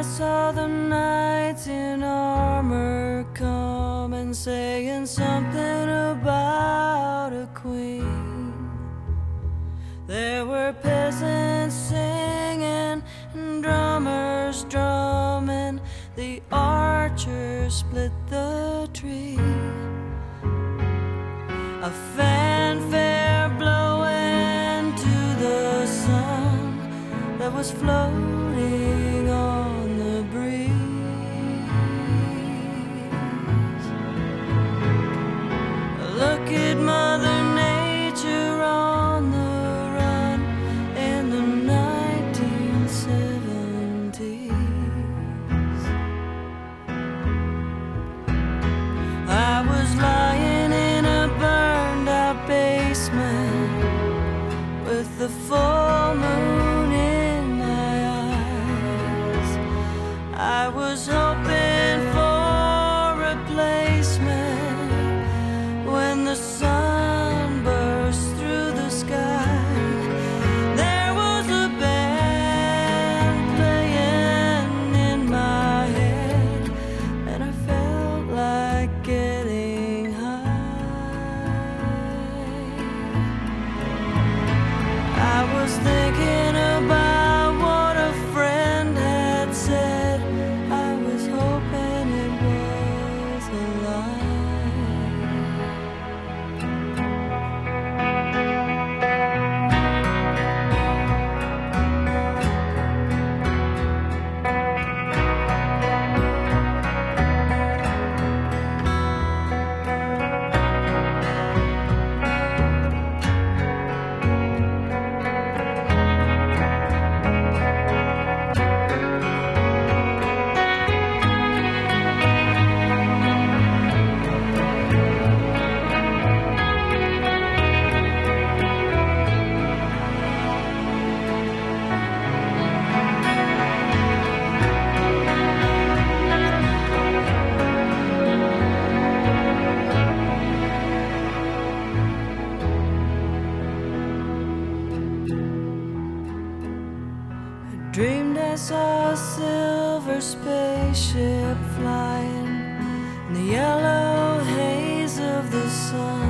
I saw the knights in armor come and saying something about a queen. There were peasants singing and drummers drumming. The archers split the tree. A fanfare blowing to the sun that was floating on the breeze. Look at Mother Nature on the run in the 1970s. I was lying in a burned out basement with the full moon in my eyes. I was hoping for replacement when the sun burst through the sky. There was a band playing in my head, and I felt like getting high. I was thinking about what a friend had said. I was hoping it was a lie. Dreamed I saw a silver spaceship flying in the yellow haze of the sun.